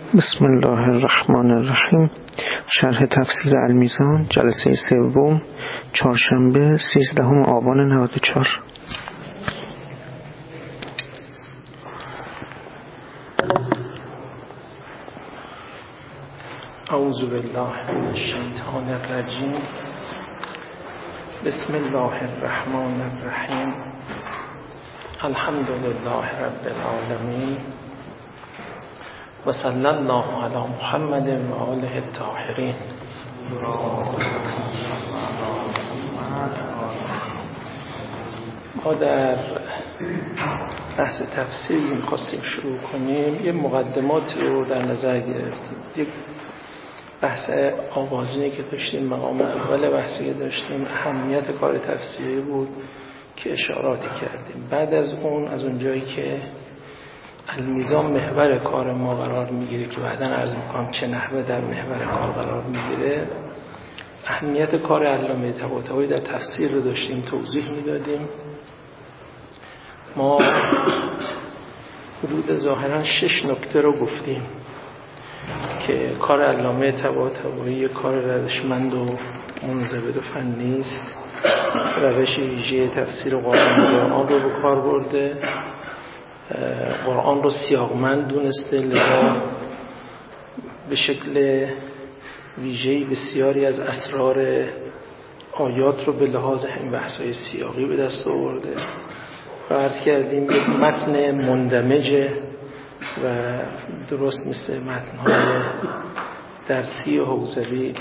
بسم الله الرحمن الرحیم. شرح تفسیر المیزان، جلسه سوم، چهارشنبه 13 آبان 94. اعوذ بالله من الشیطان الرجیم. بسم الله الرحمن الرحیم. الحمد لله رب العالمین و صلی الله علی محمد و آله الطاهرین. ما در بحث تفسیر می‌خواستیم شروع کنیم. یه مقدمات رو در نظر گرفتیم. یک بحث آغازینی که داشتیم، مقام اول بحثی که داشتیم اهمیت کار تفسیری بود که اشاراتی کردیم. بعد از اون، از اونجایی که المیزان محور کار ما قرار میگیره که بعداً عرض میکنم چه نحوه در محور کار قرار میگیره، اهمیت کار علامه طباطبایی در تفسیر رو داشتیم توضیح میدادیم. ما حدود ظاهراً 6 نکته رو گفتیم که کار علامه طباطبایی کار روشمند و منضبط و فنی است. روش ویژه تفسیر قرآن رو به کار برده، قرآن رو سیاقمند دونسته، لذا به شکل ویژه‌ای بسیاری از اسرار آیات رو به لحاظ همین بحث‌های سیاقی به دست آورده. و عرض کردیم یک متن مندمجه و درست مثل متن‌های درسی و حوزوی.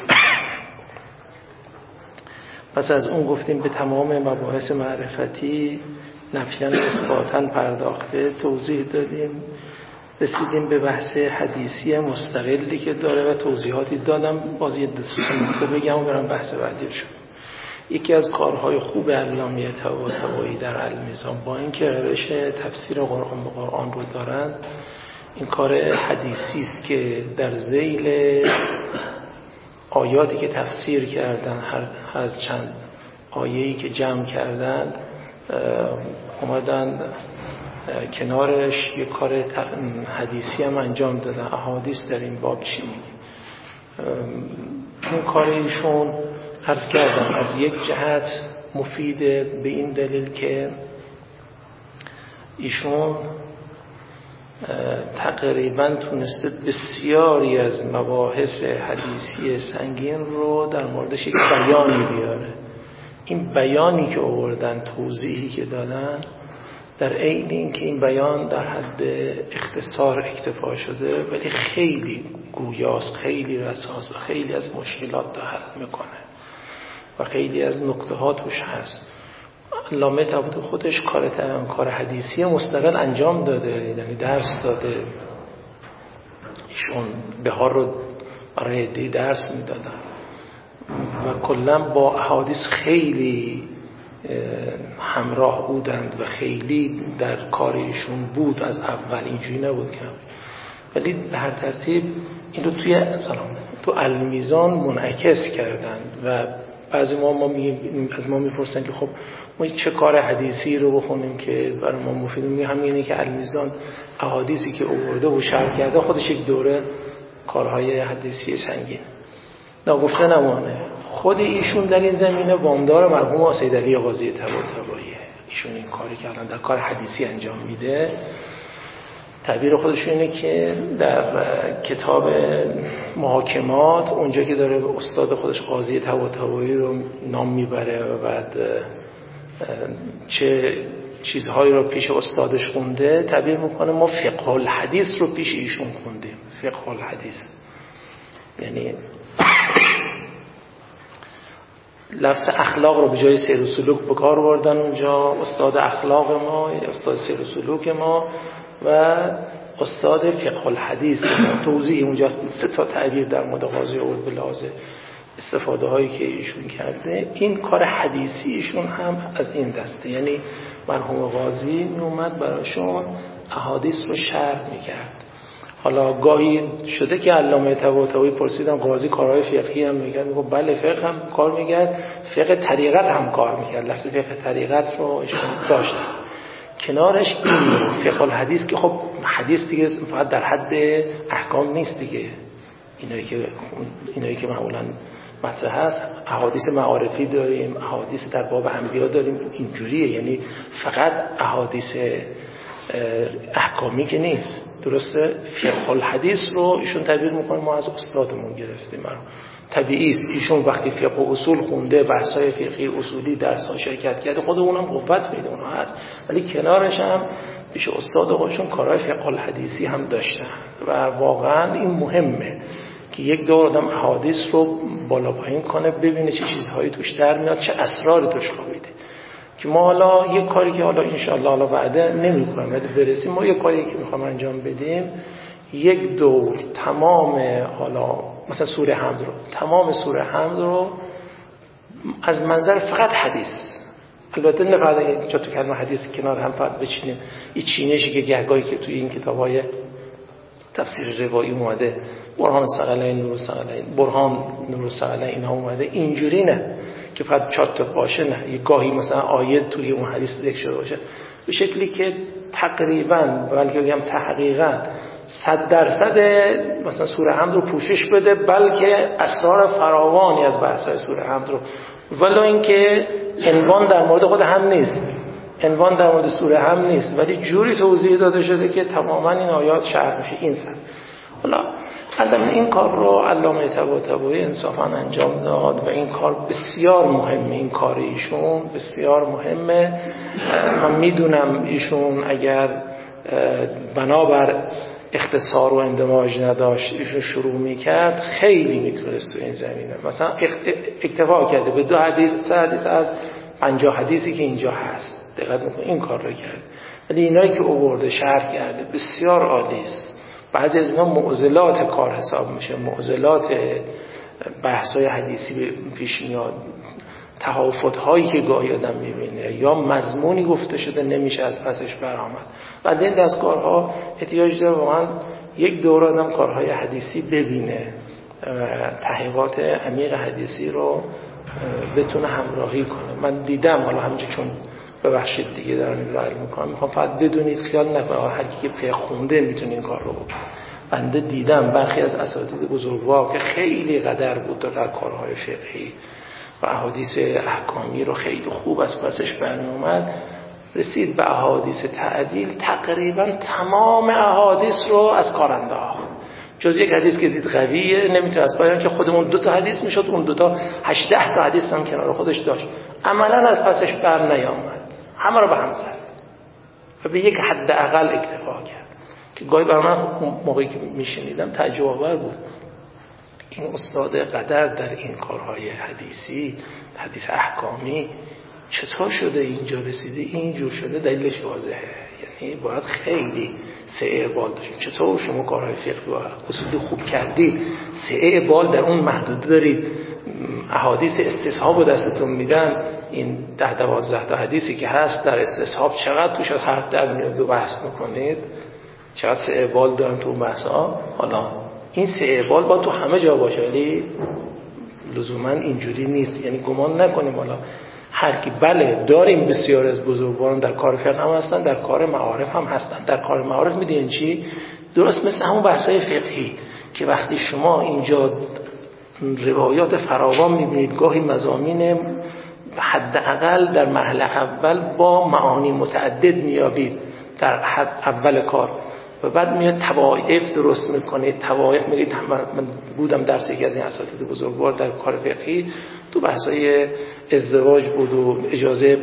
پس از اون گفتیم به تمام مباحث معرفتی نفیاً اثباتاً پرداخته، توضیح دادیم. رسیدیم به بحث حدیثی مستقلی که داره و توضیحاتی دادم. باز یه دو بگم و برم بحث بعدی شد. یکی از کارهای خوب علامه طباطبایی در المیزان، با اینکه روش تفسیر قرآن به قرآن رو دارند، این کار حدیثی است که در ذیل آیاتی که تفسیر کردن، هر از چند آیه‌ای که جمع کردند، اومدن کنارش یک کار حدیثی هم انجام دادن. احادیث در این باب چی میگه؟ اون کار ایشون عرض کردم از یک جهت مفیده به این دلیل که ایشون تقریبا تونسته بسیاری از مباحث حدیثی سنگین رو در موردش یک بیانی بیاره. این بیانی که آوردن، توضیحی که دادن، در عین این که این بیان در حد اختصار اکتفا شده، ولی خیلی گویاست، خیلی رساست و خیلی از مشکلات رو حل میکنه و خیلی از نکته ها توش هست. علامه طباطبایی خودش کار حدیثی مستقل انجام داده، یعنی درس داده. ایشون بهار رو برای عده‌ای درس میدادن و کلا با احادیث خیلی همراه بودند و خیلی در کارشون بود. از اول اینجوری نبود که، ولی به هر ترتیب این رو تو المیزان منعکس کردن. و بعضی از ما میپرسن که خب ما چه کار حدیثی رو بخونیم که برای ما مفید؟ میگه همینه که المیزان احادیثی که آورده و شرح کرده خودش یک دوره کارهای حدیثی سنگین. ناگفته نمانه خود ایشون در این زمینه وامدار مرحوم سید علی قاضی طباطبایی. ایشون این کاری که الان در کار حدیثی انجام میده، تعبیر خودشون اینه که در کتاب محاکمات، اونجا که داره استاد خودش قاضی طباطبایی رو نام میبره و بعد چه چیزهایی رو پیش استادش خونده، تعبیر میکنه ما فقه الحدیث رو پیش ایشون خوندیم. فقه الحدیث یعنی لفظ اخلاق رو به جای سیر و سلوک به کار بردن اونجا. استاد اخلاق ما، استاد سیر و سلوک ما و استاد فقه الحدیث. توضیح اونجا 3 تا تعبیر در مورد قاضی آورد به لحاظ استفاده هایی که ایشون کرده. این کار حدیثی ایشون هم از این دسته، یعنی مرحوم قاضی می اومد براشون احادیث رو شرح میکرد. حالا گاهی شده که علامه طباطبایی پرسیدن قاضی کارهای فقهی هم میگه؟ میگه بله فقه هم کار میکرد، فقه طریقت هم کار میکرد. لفظ فقه طریقت رو ایشون داشت. کنارش این فقه الحدیث که خب حدیث دیگه فقط در حد احکام نیست دیگه. اینایی که معمولا مطرح هست، احادیث معارفی داریم، احادیث در باب انبیا داریم، اینجوریه. یعنی فقط احادیث احکامی که نیست. درسته؟ فقه الحدیث رو ایشون تعبیر میکنه ما از استادمون گرفتیم. طبیعی است ایشون وقتی فقه و اصول خونده، بحث‌های فقهی اصولی درس‌ها شرکت کرده، خود اونم قوت میده اونها هست، ولی کنارش هم پیش استاد خودشون کارهای فقه الحدیثی هم داشتن و واقعا این مهمه که یک دور آدم احادیث رو بالا پایین کنه، ببینه چه چیزهایی توش در میاد، چه اسراری توش خوابیده. که ما حالا یک کاری که حالا انشاءالله حالا بعدا نمی‌کنم ولی برسیم، ما یک کاری که می‌خوام انجام بدیم، یک دور تمام حالا مثلا سوره حمد رو، تمام سوره حمد رو از منظر فقط حدیث، البته نه فقط چون تو کلمه حدیث کنار هم فقط بچینیم، این چینشی که گهگاهی که توی این کتاب‌های تفسیر روایی اومده، برهان ثقلین، نور ثقلین، برهان نور ثقلین، اینا اومده اینجوری نه که فقط 4 تا باشه، نه یه گاهی مثلا آیه توی اون حدیث ذکر شده باشه، به شکلی که تقریبا بلکه بگم تحقیقا 100% مثلا سوره حمد رو پوشش بده، بلکه اسرار فراوانی از بحث‌های سوره حمد رو، ولو اینکه عنوان در مورد خود هم نیست، عنوان در مورد سوره هم نیست، ولی جوری توضیح داده شده که تماما این آیات شرح میشه این سر. حالا علامه این کار رو علامه طباطبایی انصافا انجام داد و این کار بسیار مهمه، این کار ایشون بسیار مهمه. من میدونم ایشون اگر بنابر اختصار و اندماج نداشت ایشون شروع میکرد خیلی میتونست تو این زمینه مثلا اکتفا کرده به 2 حدیث 3 حدیث از 50 حدیثی که اینجا هست، دقت میکنه این کار رو کرد. ولی اینایی که آورده شرح کرده بسیار عالی است. بعضی از اینا معضلات کار حساب میشه، معضلات بحث‌های حدیثی پیش میاد، تهافت هایی که گاهی آدم میبینه یا مضمونی گفته شده نمیشه از پسش برآمد. بعد این دستکارها احتیاج داره واقعا یک دور آدم کارهای حدیثی ببینه، تحقیقات عمیق حدیثی رو بتونه همراهی کنه. من دیدم، حالا همینجوری چون ببخشید دیگه دارم این رو میکنم، میخوام فقط بدونید خیال نکنه هر کی که خونده میتونه این کار رو بکنه. بنده دیدم برخی از اساتید بزرگوار که خیلی قدر بود در کارهای فقهی و احادیث احکامی رو خیلی خوب از پسش برمی اومد، رسید به احادیث تعدیل، تقریبا تمام احادیث رو از کار انداخت، جز یک حدیث که دید قویه نمیتونه از پایان که خودمون 2 تا حدیث میشد، اون 2 تا 18 تا حدیث هم کنار خودش داشت، عملا از پسش بر نیامد، همه رو به هم زد و به یک حد اقل اکتفا کرد که گاهی برای من موقعی که میشنیدم تعجب آور بود. این استاد قدر در این کارهای حدیثی، حدیث احکامی چطور شده اینجا رسیده، اینجور شده، دلیلش واضحه. یعنی باید خیلی سعی اقبال داشتیم. چطور شما کارهای فقهی و اصولی خوب کردید، سعی اقبال در اون محدود دارید، احادیث استصحاب رو دستتون میدن، این 10-12 تا حدیثی که هست در استصحاب چقدر توش حرف در میاد و بحث میکنید، چقدر سعی اقبال دارن تو اون بحثا. حالا این سعی اقبال با تو همه جا باشه، ولی لزوما اینجوری نیست. یعنی گمان نکنیم حالا هر کی، بله داریم بسیار از بزرگواران در کار فقه هم هستن، در کار معارف هم هستن. در کار معارف میدونین چی؟ درست مثل همون بحثای فقهی که وقتی شما اینجا روایات فراوان میبینید، گاهی مضامین حداقل در مرحله اول با معانی متعدد میابید در حد اول کار و بعد میاد توائف درست میکنید. توائف میگید، من بودم درس یکی از این اساتید بزرگوار در کار فقهی، تو بحثای ازدواج بود و اجازه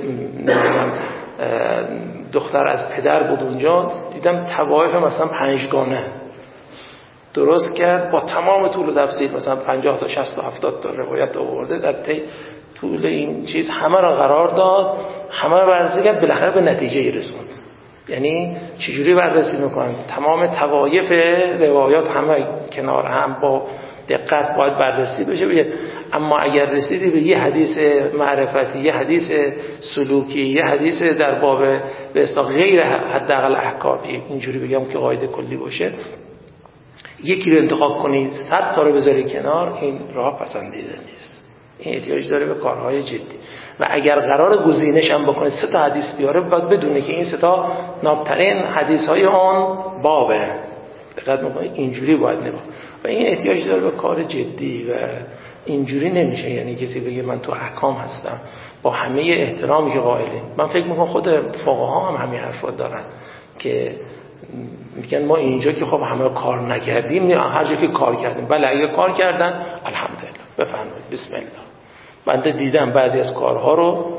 دختر از پدر بود، اونجا دیدم توائف مثلا 5 گانه درست کرد با تمام طول و تفصیل، مثلا 50 تا 60 تا 70 تا روایت آورده در طول این چیز، همه را قرار داد، همه را بررسی کرد، بالاخره به نتیجه رسوند. یعنی چجوری بررسی میکنن؟ تمام توایف روایات همه کنار هم با دقت باید بررسی بشه. اما اگر رسیدی به یه حدیث معرفتی، یه حدیث سلوکی، یه حدیث در باب به اصطلاح غیر حداقل احکامی، اینجوری بگم که قاعده کلی باشه، یکی رو انتخاب کنی 100 تا رو بذاری کنار، این راه پسندیده نیست. این احتیاج داره به کارهای جدی. و اگر قرار گزینش هم بکنه 3 تا حدیث بیاره، باید بدونه که این 3 تا نابترین حدیث های آن بابه. دقت میکنید اینجوری باید نگاه. و این احتیاج داره به کار جدی و اینجوری نمیشه. یعنی کسی بگه من تو احکام هستم با همه احترامی که قائلیم. من فکر میکنم خود فقها هم همین حرفا دارن که میگن ما اینجا که خب همه کار نکردیم، هر جا که کار کردیم. بله اگه کار کردن الحمدلله، بفرمایید بسم الله. بنده دیدم بعضی از کارها رو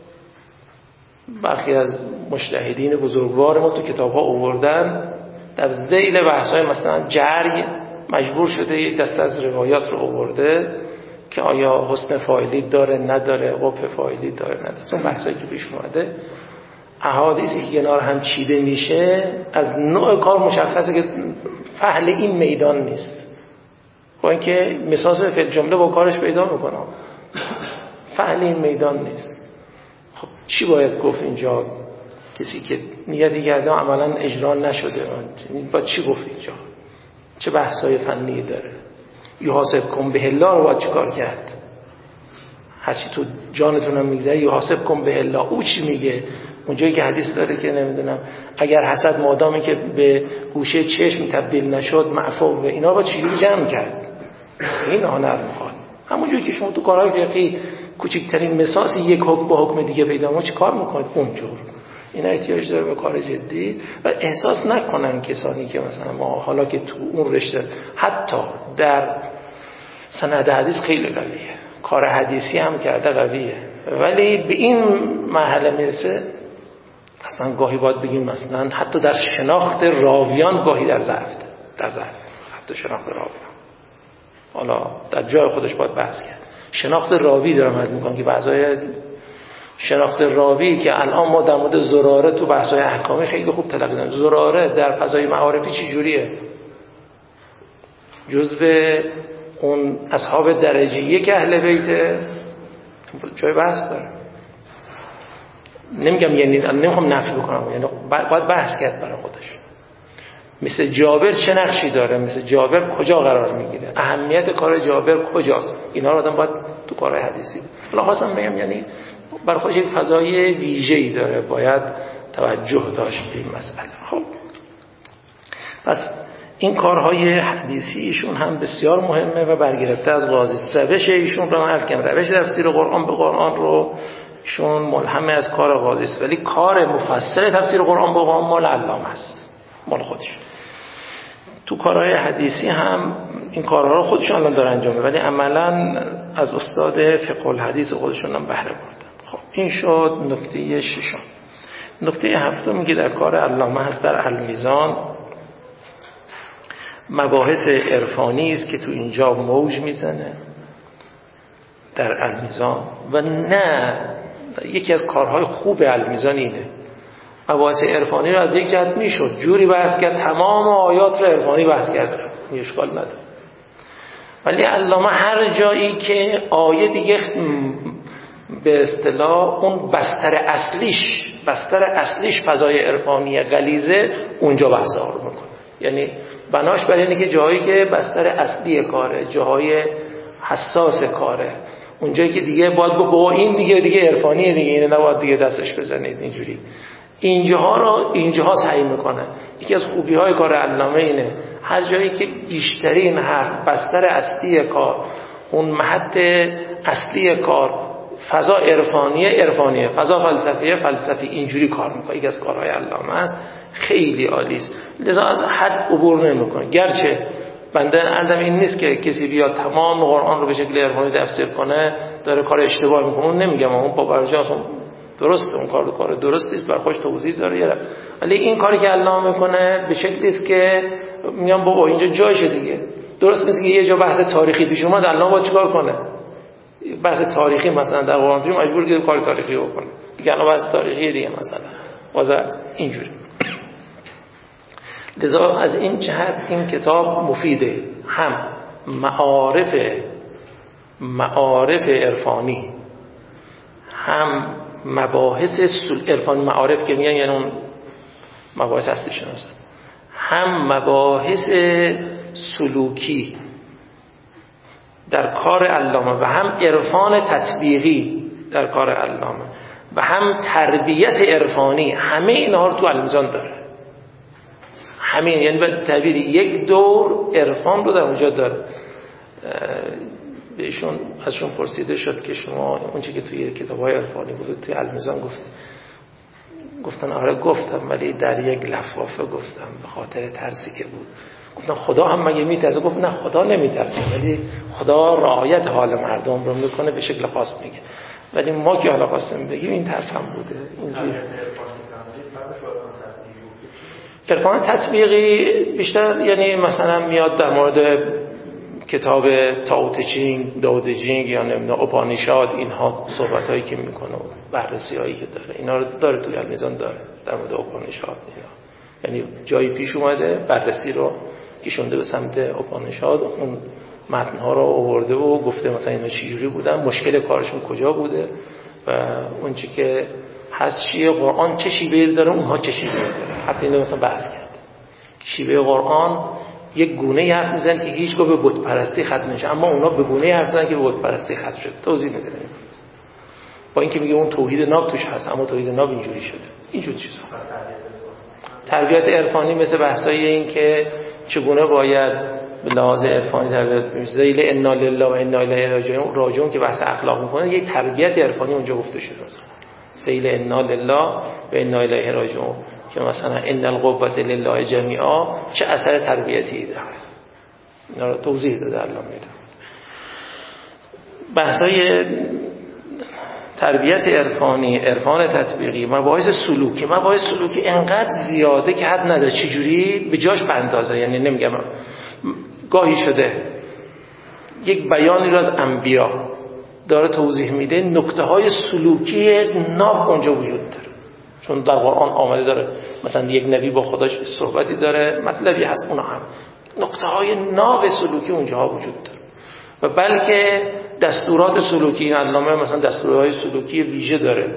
برخی از مجتهدین بزرگوار ما تو کتاب‌ها آوردن، در ذیل بحث‌های مثلا جرح مجبور شده یک دسته از روایات رو آورده که آیا حسن فاعلی داره نداره، قبح فاعلی داره نداره. اون بحثایی که پیش اومده، احادیثی که کنار هم چیده میشه، از نوع کار مشخصه که فعل این میدان نیست. با اینکه مساس فعل جمله با کارش پیدا میکنه، فعل این میدان نیست. خب چی باید گفت اینجا؟ کسی که نیتی کرده عملا اجرا نشده، باید چی گفت اینجا؟ چه بحثای فنی داره؟ یحاسب کن به الله رو باید چی کار کرد؟ هرچی تو جانتونم میگذره یحاسب کن به الله، او چی میگه؟ اونجایی که حدیث داره که نمیدونم اگر حسد مادامی که به گوشه چشم تبدیل نشد معفو، و اینا با چجوری جمع کرد؟ این هنر میخواد. همونجوری که شما تو کارهای فقهی کوچکترین مساسی یک حکم با حکم دیگه پیدا ما چی کار میکنید اونجور. اینا احتیاج داره به کار جدی و احساس نکنن کسانی که مثلا ما حالا که تو اون رشته حتی در سند حدیث خیلی قویه، کار حدیثی هم کرده قویه، ولی به این مرحله میرسه اصلا گاهی باید بگیم مثلا حتی در شناخت راویان گاهی در ضعف، حتی شناخت راویان حالا در جای خودش باید بحث کرد. شناخت راوی دارم عرض میکنم که بعضای شناخت راوی که الان ما در مورد زراره تو بحث‌های احکامی خیلی خوب تلقی دادیم. زراره در فضای معارفی چه جوریه؟ جزو اون اصحاب درجه یک اهل بیت، جای بحث داره. نمیگم یعنی نمیخوام نفی بکنم، یعنی باید بحث کرد برای خودش. مثل جابر چه نقشی داره؟ مثل جابر کجا قرار میگیره؟ اهمیت کار جابر کجاست؟ اینا رو آدم باید تو کارهای حدیثی حالا خواستم بگم، یعنی برای خودش یک فضای ویژه‌ای داره، باید توجه داشت به این مسئله. خب پس این کارهای حدیثی ایشون هم بسیار مهمه و برگرفته از قاضی است. روش ایشون رو من گفتم، روش تفسیر قرآن به قرآن رو ایشون ملهم از کار قاضی است، ولی کار مفصل تفسیر قرآن به قرآن مال علامه است، مال خودش. تو کارهای حدیثی هم این کارها رو خودشون الان دارن انجام میدن، ولی عملاً از استاد فقه الحدیث خودشون هم بهره بردن. خب این شد نکته ششم. نکته هفتم میگه در کار علامه هست در المیزان مباحث عرفانی است که تو اینجا موج میزنه در المیزان. و نه، یکی از کارهای خوب المیزان اینه، مباحث عرفانی رو از یک جهت میشد جوری بحث کرد تمام آیات رو عرفانی بحث کرده، این اشکال نداره. ولی علامه هر جایی که آیه دیگه به اصطلاح اون بستر اصلیش فضای عرفانی غلیظه، اونجا بحث ها رو میکنه. یعنی بناش برای اینه که جایی که بستر اصلی کاره، جاهای حساس کاره، اونجایی که دیگه باید با این دیگه عرفانیه دیگه، اینه نباید دیگه دستش بزنید اینجوری، اینجاها سعی میکنه. یکی از خوبی های کار علامه اینه هر جایی که بیشترین حرف بستر اصلی کار، اون مهد اصلی کار فضا عرفانیه، فضا فلسفی، اینجوری کار میکنه. یکی از کارهای علامه است، خیلی عالی است، لذا از حد عبور نمیکنه. گرچه بنده عندم این نیست که کسی بیاد تمام قرآن رو به شکل عرفانی تفسیر کنه داره کار اشتباه میکنه، اون نمیگم، اون با برجاست، درسته، اون کار درستی است، بر خودش توضیح داره، ولی این کاری که علامه میکنه به شکلی است که میگم بابا اینجا جایشه دیگه. درست نیست که یه جا بحث تاریخی پیش اومد علامه باید چیکار کنه؟ بحث تاریخی مثلا در قرآن پیش مجبور که کار تاریخی بکنه دیگه، الان بحث تاریخی دیگه مثلا واضح اینجوری. لذا از این جهت این کتاب مفیده، هم معارف عرفانی، هم مباحث عرفان معارف که میگن یعنی اون مباحث هستی شناسن، هم مباحث سلوکی در کار علامه و هم عرفان تطبیقی در کار علامه و هم تربیت عرفانی، همه اینها رو تو المیزان داره. همه، یعنی به تعبیر یک دور عرفان رو در اونجا داره. ازشون پرسیده شد که شما اونچه که توی کتاب‌های عرفانی بود توی المیزان گفتن آره گفتم، ولی در یک لفافه گفتم به خاطر ترسی که بود. گفتن خدا هم مگه میترسه؟ گفت نه، خدا نمیترسه، ولی خدا رعایت حال مردم رو میکنه، به شکل خاص میگه، ولی ما که حالا خواستیم بگیم این ترس هم بوده. اینجوری عرفان تطبیقی بیشتر یعنی مثلا میاد در مورد کتاب تائو ته چینگ، داو ده جینگ یا نمیدونم اوپانیشاد، اینها صحبتایی که میکنه و بررسی‌هایی که داره، اینا رو داره توی المیزان داره در مورد اوپانیشاد. یعنی جایی پیش اومده بررسی رو کشونده به سمت اوپانیشاد، اون متن‌ها رو آورده و گفته مثلا اینا چجوری بودن، مشکل کارشون کجا بوده و اون چی که هست چیه، قرآن چه شیوهی داره، اونها چه شیوهی داره. حتی اینو مثلا بحث کرد شیوه قرآن یک گونه حرف میزنه که هیچگاه به بت پرستی ختم نمیشه، اما اونا به گونه حرف میزنن که به بت پرستی ختم شده. توضیح میده با اینکه میگه اون توحید ناب توش هست، اما توحید ناب اینجوری شده. اینجور چیزا تربیت عرفانی مثل بحثای این که چگونه باید به لحاظ عرفانی تربیت بشه، ذیل انا لله و انا الیه راجعون که بحث اخلاق میکنه، یک تربیت عرفانی اونجا گفته شده. مثلا ذیل انا لله و انا الیه راجعون که مثلا ان القوة لله جمیعا چه اثر تربیتی داره، اینا رو توضیح داده علامه. بحثای تربیت عرفانی، عرفان تطبیقی، مباحث سلوکی انقدر زیاده که حد نداره چجوری به جاش بندازه. یعنی نمیگم گاهی شده یک بیانی رو از انبیا داره توضیح میده، نکته های سلوکی ناب اونجا وجود داره، چون در قرآن آمده داره مثلا یک نبی با خداش صحبتی داره، مطلبی هست، اونا هم نکته های ناب سلوکی اونجا وجود داره. و بلکه دستورات سلوکی، علامه مثلا دستورات سلوکی ویژه داره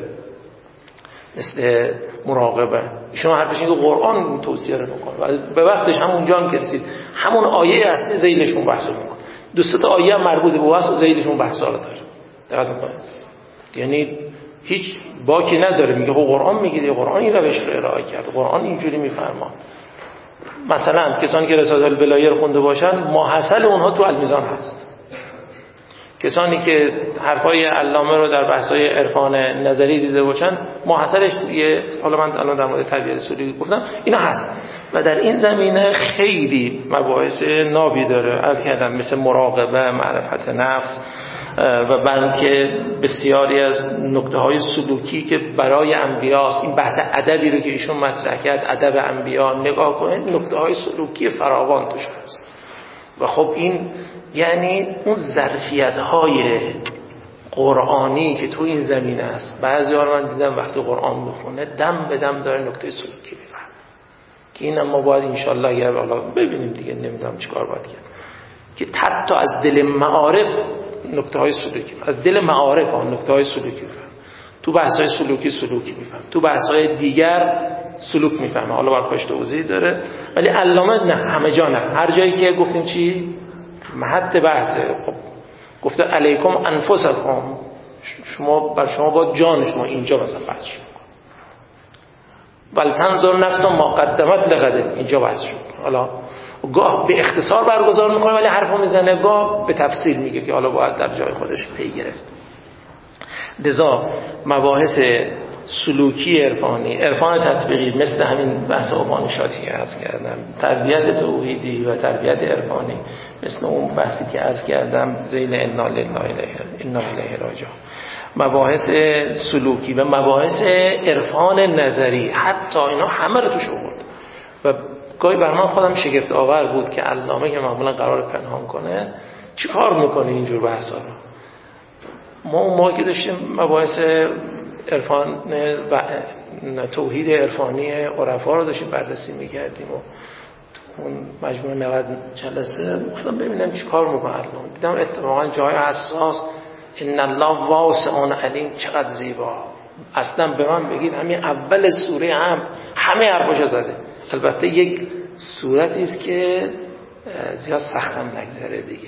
مثل مراقبه، شما حرفش اینه که قرآن توصیه رو میکنه و به وقتش همونجا هم که رسید همون آیه اصلی ذیلشون بحث میکنه، دو سه تا آیه مربوط به واسط ذیلشون بحثا رو داره. دقت میکنید؟ یعنی هیچ باکی نداره، میگه قرآن میگه، قرآن این روش رو ارائه کرد، قرآن اینجوری میفرماد. مثلا کسانی که رسالت البلایه رو خونده باشن، ماحصل اونها تو المیزان هست. کسانی که حرفای علامه رو در بحث‌های عرفان نظری دیده باشن، ماحصلش توی، حالا من الان در مورد تربیت سلوکی گفتم، اینا هست و در این زمینه خیلی مباحث نابی داره. عرض کردم مثل مراقبه، معرفت نفس و بلکه بسیاری از نکته‌های سلوکی که برای انبیاست. این بحث ادبی رو که ایشون مطرح کرد، ادب انبیا، نگاه کنید نکته‌های سلوکی فراوان توش هست. و خب این یعنی اون ظرفیت‌های قرآنی که تو این زمینه است. بعضی‌ها رو من دیدم وقتی قرآن میخونه دم به دم داره نکته سلوکی میفهمه که این ما باید انشالله اگر حالا ببینیم دیگه، نمیدونم چیکار باید کرد که حتی از دل معارف نکته‌های سلوکی، از دل معارف نکته‌های سلوکی میفهمه، تو بحث‌های سلوکی میفهمه، تو بحث‌های دیگر سلوک میفهمه. حالا برخواهش توضیح داره، ولی علامه نه، همه جا نه. هر جایی که گفتیم چی محط بحثه، خب گفته علیکم انفسکم، بر شما با جان شما اینجا مثلا بحث شد، ول تنظر نفس ما قدمت لغد، اینجا بحث شد. حالا گاه به اختصار برگزار میکنه ولی حرفو میزنه، گاه به تفصیل میگه که حالا باید در جای خودش پی گرفت. لذا مباحث سلوکی عرفان تطبیقی مثل همین بحث اوپانیشادی که عرض کردم، تربیت توحیدی و تربیت عرفانی مثل اون بحثی که عرض کردم ذیل انا لله انا الیه راجعون، مباحث سلوکی و مباحث عرفان نظری، حتی اینا همه رو توش آورد. و گاهی بر من خودم شگفت آور بود که علامه که معمولا قرار پنهان کنه چیکار میکنه اینجور بحثا رو. ما اون موقع که داشتیم مباحث عرفان و توحید عرفانی عرفا رو داشتیم بررسی میکردیم و اون مجموعه 90 جلسه گفتم ببینم چی کار میکنه علامه. دیدم اتفاقا جای حساس ان الله واسع علیم چقدر زیبا. اصلا به من بگید همین اول سوره همه حرفاشو زده. البته یک صورتی است که زیاد سختم نگذره دیگه، این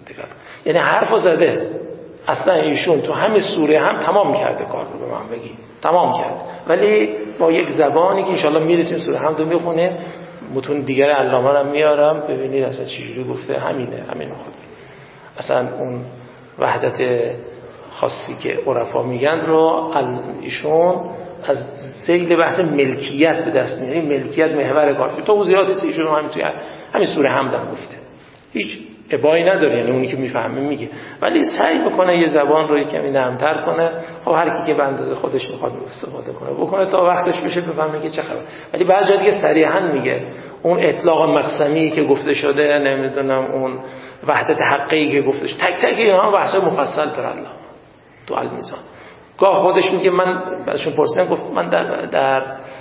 یعنی حرفو زده. اصلا ایشون تو همین سوره هم تمام کرده کار رو، به من بگی تمام کرد، ولی با یک زبانی که انشالله میرسیم سوره هم رو میخونه. متون دیگر علامه هم میارم ببینید اصلا چجوری گفته. همین خود اصلا اون وحدت خاصی که عرفا میگن رو ایشون از ذیل بحث ملکیت به دست میاره. ملکیت محور کار. توضیحات ایشون همین توی همین سوره حمد هم گفته. هیچ ابایی نداره، یعنی اونی که میفهمه میگه، ولی سعی بکنه یه زبان رو کمی نرمتر کنه. خب هر کی که به اندازه خودش میخواد استفاده کنه بکنه تا وقتش بشه بفهمه که چه خبر. ولی بعضی جا دیگه صریحا میگه اون اطلاق مقسمی که گفته شده، نمیدونم اون وحدت حقیقی که گفته شده، تک تک اینا بحث مفصل پر الله تو المیزان. گاه خودش میگه، من ازشون پرسیدم گفت من در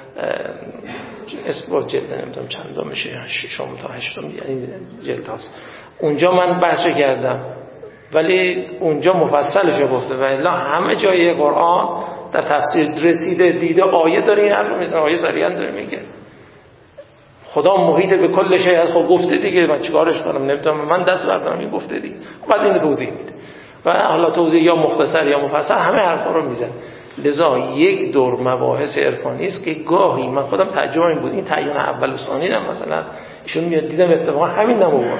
اسبوع جلد نمیدونم چند میشه، 6 تا 8 یعنی جلد هست، اونجا من بحث کردم ولی اونجا مفصلشو گفته. و الا همه جای قرآن در تفسیر رسیده دیده آیه داره این حرف رو میزنه، آیه صریحا داره میگه خدا محیط به کل شیء. از خب گفته دیگه، من چیکارش کنم؟ نمیتونم من دست بردارم، این گفته دیگه. بعد اینو توضیح میده و حالا توضیح یا مختصر یا مفصل همه حرفا رو میزنه. لذا یک دور مباحث عرفانی است که گاهی من خودم تعجب این بود، این تعیین اول و ثانی هم مثلا ایشون میاد دیدم اتفاقا همین نمو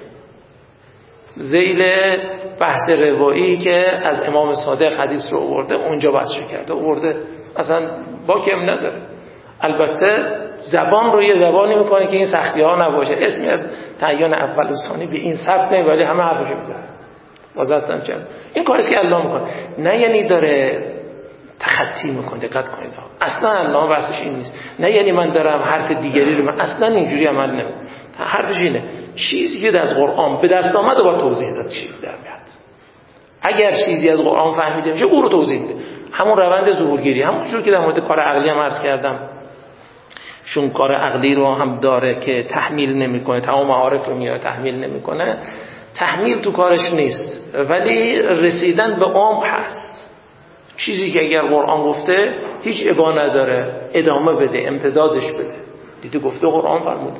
ذیل بحث روایی که از امام صادق حدیث رو آورده اونجا بحث کرده، آورده اصلا با کم نداره. البته زبان رو یه زبانی میکنه که این سختی ها نباشه. اسمی از تعیین اول و ثانی به این سبک نه، ولی همه حرفشو میزنه. وضاحتم چند این کارش که الله میکنه، نه یعنی داره تخطی میکنه. دقت کنید اصلا الله بحثش این نیست. نه یعنی من دارم حرف دیگری رو، من اصلا اینجوری عمل نمیکنم. حرفش اینه چیزی که از قرآن به دست آمد و با توضیح داد چی در میاد. اگر چیزی از قرآن فهمیده میشه او رو توضیح میده. همون روند ظهورگیری، همونجور که در مورد کار عقلی هم عرض کردم، چون کار عقلی رو هم داره که تحمیل نمیکنه، تمام معارف رو میاره تحمیل نمیکنه. تحمیل تو کارش نیست، ولی رسیدن به عمق هست. چیزی که اگر قرآن گفته هیچ ابا نداره ادامه بده، امتدادش بده. دیدی گفته قرآن فرموده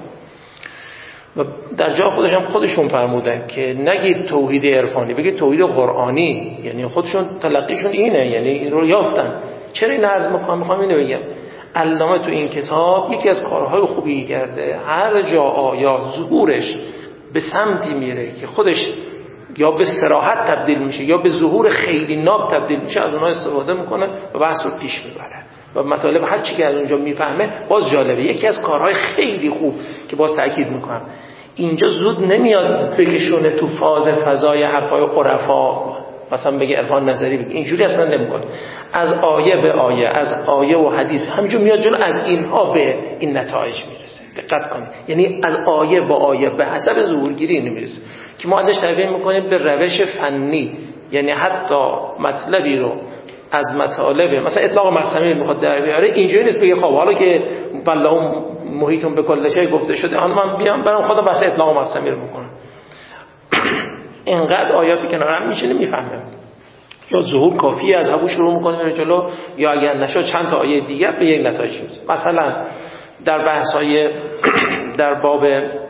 و در جا خودش هم خودشون فرمودن که نگید توحید عرفانی، بگید توحید قرآنی. یعنی خودشون تلقیشون اینه، یعنی این رو یافتن. چرا این عرض میخوام اینو بگم؟ علامه تو این کتاب یکی از کارهای خوبی کرده، هر جا آیات ظهورش به سمتی میره که خودش یا به صراحت تبدیل میشه یا به ظهور خیلی ناب تبدیل میشه، از اونها استفاده میکنه و بحث رو پیش میبره و مطالب هر چی که از اونجا میفهمه باز جالبه. یکی از کارهای خیلی خوب که باز تأکید میکنم، اینجا زود نمیاد بکشونه تو فضای حرفای عرفا، مثلا بگه عرفان نظری بگه، اینجوری اصلا نمیکنه. از آیه به آیه، از آیه و حدیث همینجور میاد جلو، از اینها به این نتایج میرسه. دقت کنید، یعنی از آیه با آیه به حسب ظهورگیری نمیرسه که ما ازش تعبیر میکنیم به روش فنی. یعنی حتی مطلبی رو از مطالب مثلا اطلاق مقسمی میخواد در بیاره، اینجوری نیست بگه خب حالا که والله محیطون به کل شیء گفته شده، حالا من بیام برام خودم بحث اطلاق مقسمی رو بکنم. اینقدر آیاتی کنارم میشینه میفهمه، یا ظهور کافیه از همون شروع میکنه میره جلو، یا اگر نشد چند تا آیه دیگه به یک نتایج میرسه. مثلا در بحث‌های در باب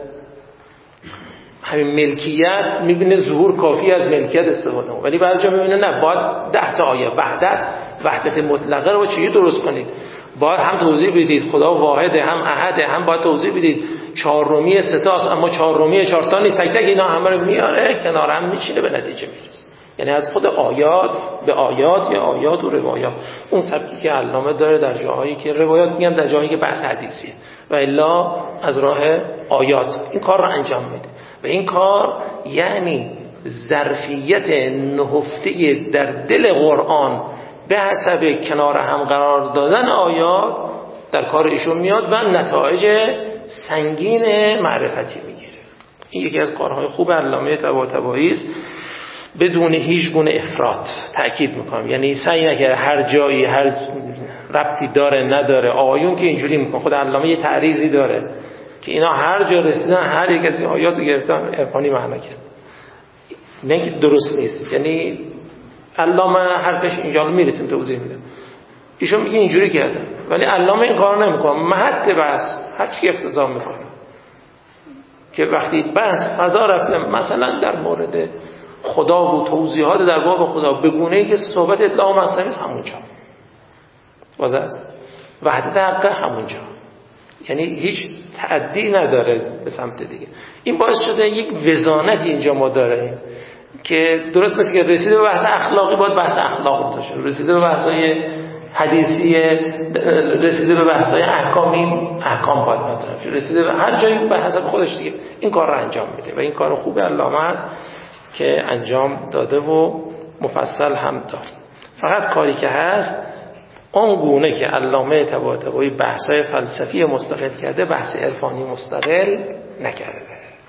همین ملکیت میبینه ظهور کافی از ملکیت استفاده کنه، ولی بعضی جا میبینه نه، باید 10 تا آیه وحدت مطلقه رو چجوری درست کنید. باید هم توضیح بدید خدا واحده، هم احده، هم باید توضیح بدید چهارمی ستاست، اما چهارمی 4 تا نیست. تک تک اینا همه رو میاره کنار هم میچینه به نتیجه میرسه. یعنی از خود آیات به آیات یا آیات و روایات، اون سبکی که علامه داره در جاهایی که روایات میگن، در جاهایی که بحث حدیثیه، و الا از راه آیات این کار رو انجام میده. و این کار یعنی ظرفیت نهفته در دل قرآن به حسب کنار هم قرار دادن آیات در کار ایشون میاد و نتایج سنگین معرفتی میگیره. این یکی از کارهای خوب علامه طباطبایی است، بدون هیچ گونه افراط. تأکید میکنم، یعنی سعی نکرده هر جایی هر ربطی داره نداره. آیون که اینجوری میکنه، خود علامه یه تعریضی داره که اینا هر جا رسیدن هر یک از این آیات رو گرفتن عرفانی معنی کرد. نه اینکه درست نیست، یعنی علامه حرفش اینجا میرسیم توضیح میده، ایشون میگه اینجوری کرده، ولی علامه این کارو نمیکنه. محط بحث هر چی اقتضا میکنه که وقتی بحث فضا رفته مثلا در مورد خدا و توضیحات در باب خدا به گونه‌ای که صحبت اطلاق مقصدی است، همونجا واضح است. وحدت حق همونجا، یعنی هیچ تعدی نداره به سمت دیگه. این باعث شده یک وزانتی اینجا ما داریم که درست مثل که رسیده به بحث اخلاقی باید بحث اخلاق رو داشته، رسیده به بحث‌های حدیثی، رسیده به بحث‌های احکامی احکام باید مطرح، رسیده به هر جایی به حسب خودش دیگه این کار رو انجام میده و این کار خوب علامه است که انجام داده و مفصل هم داره. فقط کاری که هست اون گونه که علامه طباطبایی بحث‌های فلسفی مستقل کرده، بحث عرفانی مستقل نکرده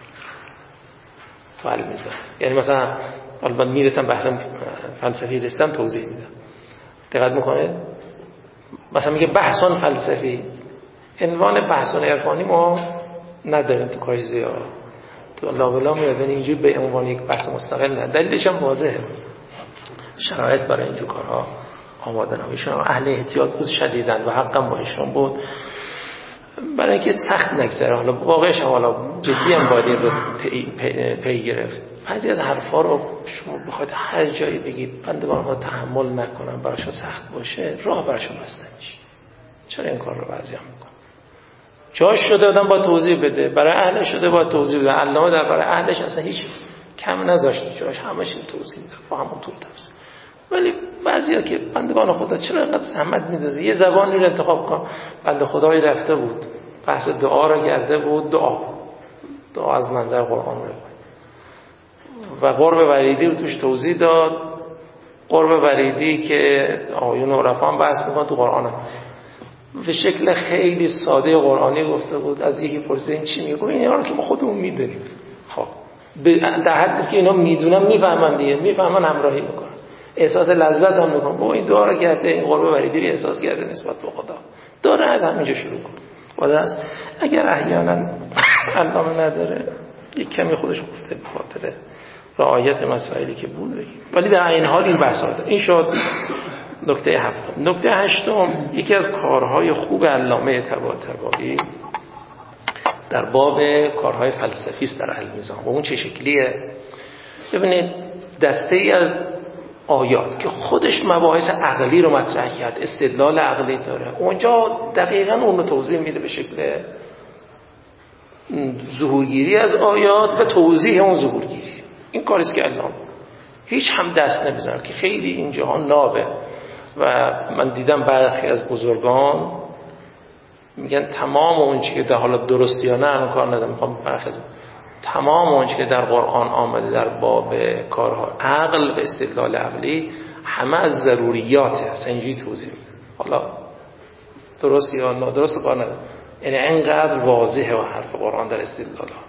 تو المیزان. یعنی مثلا البته میرسم بحث فلسفی رسیدم توضیح میدم، دقت میکنه مثلا میگه بحثان فلسفی، عنوان بحثان عرفانی ما نداریم تو کایزیا، تو لابلا میادن اینجوری به عنوان یک بحث مستقل نه. دلیلش هم واضحه، شرایط برای اینجور کارها آماده نمیشن. اهل احتیاط بود شدیدن و حقم با ایشون بود برای اینکه سخت نگذره. حالا واقعش حالا جدی هم باید این رو پی گرفت. بعضی از حرفا رو شما بخواید هر جایی بگید بندگان ها تحمل نکنن، براشون سخت باشه، راه براشون بسته میشه. چرا این کار رو بعضی هم میکنن؟ جاش شده آدم با توضیح بده، برای اهلش شده با توضیح بده. علامه در برای اهلش اصلا هیچ کم نذاشته، جاش همش توضیح میده با همون طول تفسیر. ولی بعضیا که بندگان خدا چرا اینقدر زحمت می‌دازه؟ یه زبانی رو انتخاب کن. بنده خدایی رفته بود بحث دعا رو کرده بود، دعا از منظر قرآن رو و قرب وریدی رو توش توضیح داد. قرب وریدی که آیون و عرفان بحث می‌کنن تو قرآن هم هست، به شکل خیلی ساده قرآنی گفته بود. از یکی پرسید این چی میگه؟ اینا رو که ما خودمون میدونیم. خب در حدی که اینا میدونن میفهمن دیگه، میفهمن همراهی میکنن، احساس لذت هم میکنن. با این دعا رو کرده، این قرب وریدی احساس کرده نسبت به خدا، داره از همینجا شروع کن. واضح است. اگر احیانا علامه نداره یک کمی خودش گفته به خاطر رعایت مسائلی که بود بگیم، ولی در این حال این بحثا داره. این شد نکته هفتم. نکته هشتم، یکی از کارهای خوب علامه طباطبایی در باب کارهای فلسفی است در المیزان. و اون چه شکلیه؟ ببینید دسته ای از آیات که خودش مباحث عقلی رو مطرح کرد، استدلال عقلی داره، اونجا دقیقاً اون رو توضیح میده به شکل ظهورگیری از آیات و توضیح اون ظهورگیری. این کاریست که علامه هیچ هم دست نمیزنه که خیلی اینجا نابه. و من دیدم برخی از بزرگان میگن تمام اون چیزی که در حالا درستی یا نه اون کار ندارم، میخوام برخی از تمام اون چیزی که در قرآن آمده در باب کارها عقل و استدلال عقلی همه از ضروریاته، اصلا اینجوری توضیح میده. حالا درست یا نادرست کار ندارم، یعنی اینقدر واضحه و حرف قرآن در استدلال ها.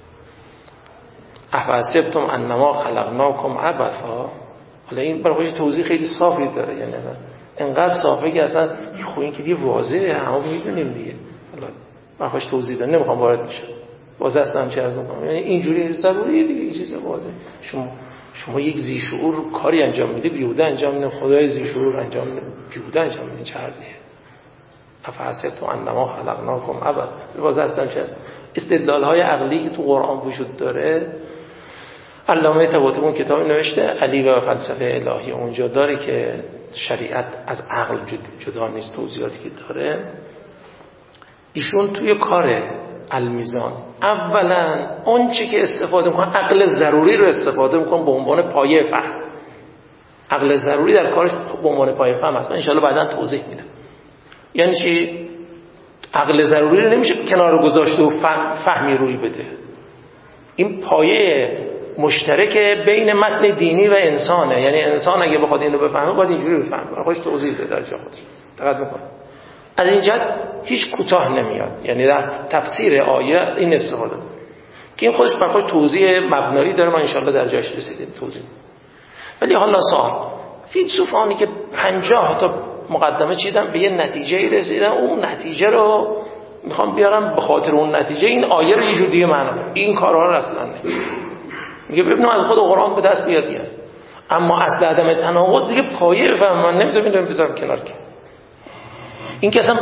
افحسبتم انما خلقناکم عبثا. حالا این برای خودش توضیح خیلی صافی داره، یعنی اینقدر صافه که اصلا خب این که دیگه واضحه، همه میدونیم دیگه. حالا برای خودش توضیح داره، نمیخوام وارد بشم، واضح است هم چه از میکنم. یعنی اینجوری ضروریه دیگه، این چیز واضحه. شما یک ذی شعور کاری انجام میده بیهوده انجام میده، خدای ذی شعور انجام میده بیهوده انجام میده، چه حرفیه؟ افحسبتم انما خلقناکم عبثا. واضح است هم چه استدلال های عقلی که تو قرآن وجود داره. علامه طباطبایی کتابی نوشته علی و فلسفه الهی، اونجا داره که شریعت از عقل جدا نیست، توضیحاتی که داره. ایشون توی کار المیزان اولا اون چی که استفاده میکنه عقل ضروری رو استفاده میکنه به عنوان پایه فهم. عقل ضروری در کارش به عنوان پایه فهم هست. من ان شاءالله بعداً توضیح میدم. یعنی چی؟ عقل ضروری رو نمیشه کنار گذاشته و فهمی روی بده. این پایه مشترک بین متن دینی و انسانه. یعنی انسان اگه بخواد اینو بفهمه باید اینجوری بفهمه، خودش توضیح بده در جا خودش. دقت میکنه از این جهت هیچ کوتاه نمیاد. یعنی در تفسیر آیه این استفاده که این خودش برای خودش توضیح مبنایی داره، من ان شاءالله در جاش رسیدیم توضیح. ولی حالا سوال، فیلسوفانی که 50 تا مقدمه چیدن به یه نتیجه رسیدن، اون نتیجه رو میخوام بیارم به خاطر اون نتیجه این آیه رو یه جور دیگه معنا، این کارها رو اصلا میگه ببینم از خود قرآن به دست میاد دیگه. اما اصل عدم تناقض دیگه پایه فهم من نمیتونم بذارم کنار که این که اصلا